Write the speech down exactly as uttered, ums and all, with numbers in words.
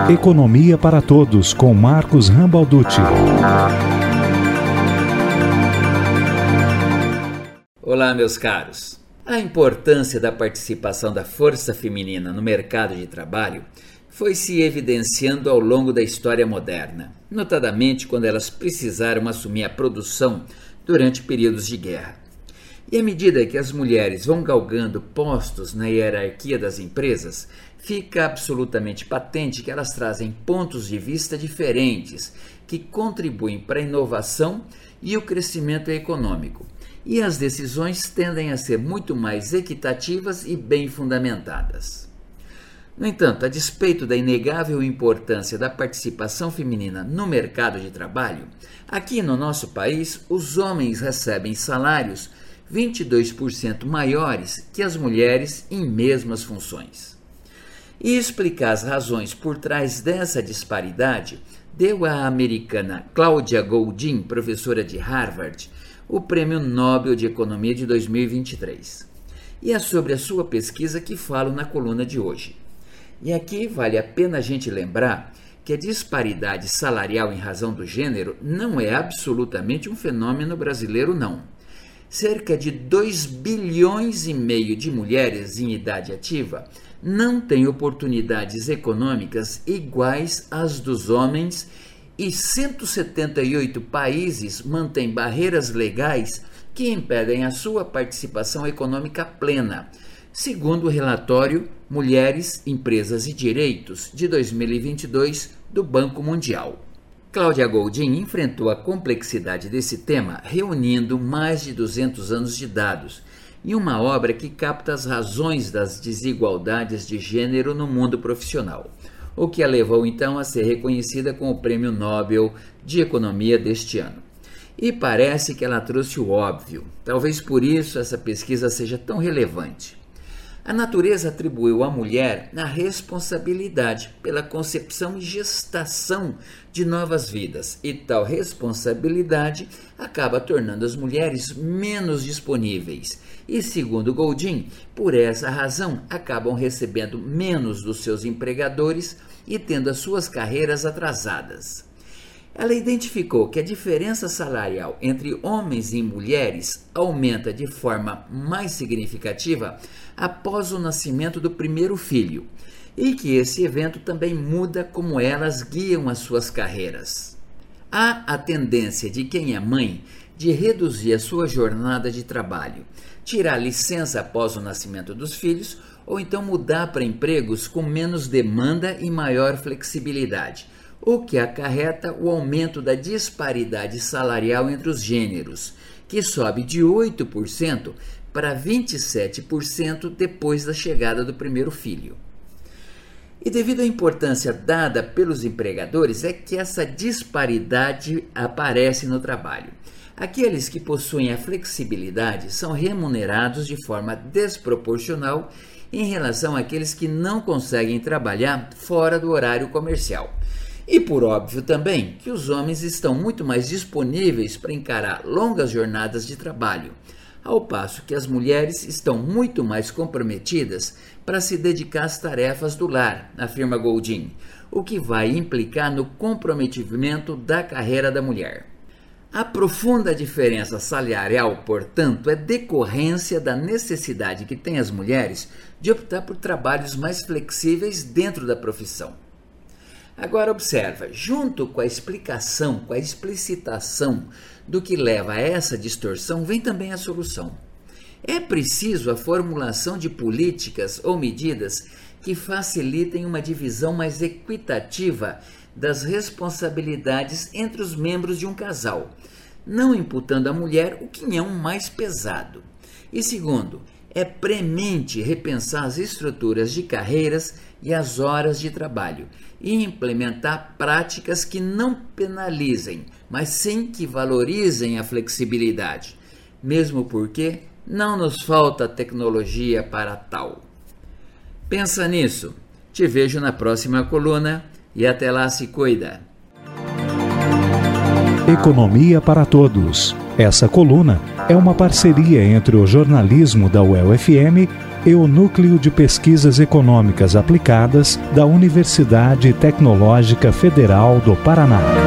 Economia para Todos, com Marcos Rambalducci. Olá, meus caros. A importância da participação da força feminina no mercado de trabalho foi se evidenciando ao longo da história moderna, notadamente quando elas precisaram assumir a produção durante períodos de guerra. E à medida que as mulheres vão galgando postos na hierarquia das empresas, fica absolutamente patente que elas trazem pontos de vista diferentes que contribuem para a inovação e o crescimento econômico. E as decisões tendem a ser muito mais equitativas e bem fundamentadas. No entanto, a despeito da inegável importância da participação feminina no mercado de trabalho, aqui no nosso país, os homens recebem salários vinte e dois por cento maiores que as mulheres em mesmas funções. E explicar as razões por trás dessa disparidade deu à americana Claudia Goldin, professora de Harvard, o Prêmio Nobel de Economia de dois mil e vinte e três. E é sobre a sua pesquisa que falo na coluna de hoje. E aqui vale a pena a gente lembrar que a disparidade salarial em razão do gênero não é absolutamente um fenômeno brasileiro, não. Cerca de dois bilhões e meio de mulheres em idade ativa não têm oportunidades econômicas iguais às dos homens e cento e setenta e oito países mantêm barreiras legais que impedem a sua participação econômica plena, segundo o relatório Mulheres, Empresas e Direitos de dois mil e vinte e dois do Banco Mundial. Claudia Goldin enfrentou a complexidade desse tema reunindo mais de duzentos anos de dados em uma obra que capta as razões das desigualdades de gênero no mundo profissional, o que a levou então a ser reconhecida com o Prêmio Nobel de Economia deste ano. E parece que ela trouxe o óbvio, talvez por isso essa pesquisa seja tão relevante. A natureza atribuiu à mulher a responsabilidade pela concepção e gestação de novas vidas, e tal responsabilidade acaba tornando as mulheres menos disponíveis. E, segundo Goldin, por essa razão, acabam recebendo menos dos seus empregadores e tendo as suas carreiras atrasadas. Ela identificou que a diferença salarial entre homens e mulheres aumenta de forma mais significativa após o nascimento do primeiro filho, e que esse evento também muda como elas guiam as suas carreiras. Há a tendência de quem é mãe de reduzir a sua jornada de trabalho, tirar licença após o nascimento dos filhos ou então mudar para empregos com menos demanda e maior flexibilidade, o que acarreta o aumento da disparidade salarial entre os gêneros, que sobe de oito por cento para vinte e sete por cento depois da chegada do primeiro filho. E devido à importância dada pelos empregadores é que essa disparidade aparece no trabalho. Aqueles que possuem a flexibilidade são remunerados de forma desproporcional em relação àqueles que não conseguem trabalhar fora do horário comercial. E por óbvio também que os homens estão muito mais disponíveis para encarar longas jornadas de trabalho, ao passo que as mulheres estão muito mais comprometidas para se dedicar às tarefas do lar, afirma Goldin, o que vai implicar no comprometimento da carreira da mulher. A profunda diferença salarial, portanto, é decorrência da necessidade que têm as mulheres de optar por trabalhos mais flexíveis dentro da profissão. Agora observa, junto com a explicação, com a explicitação do que leva a essa distorção, vem também a solução. É preciso a formulação de políticas ou medidas que facilitem uma divisão mais equitativa das responsabilidades entre os membros de um casal, não imputando à mulher o quinhão mais pesado. E segundo, é premente repensar as estruturas de carreiras e as horas de trabalho e implementar práticas que não penalizem, mas sim que valorizem a flexibilidade, mesmo porque não nos falta tecnologia para tal. Pensa nisso. Te vejo na próxima coluna e até lá, se cuida. Economia para Todos. Essa coluna é uma parceria entre o jornalismo da U E L F M e o Núcleo de Pesquisas Econômicas Aplicadas da Universidade Tecnológica Federal do Paraná.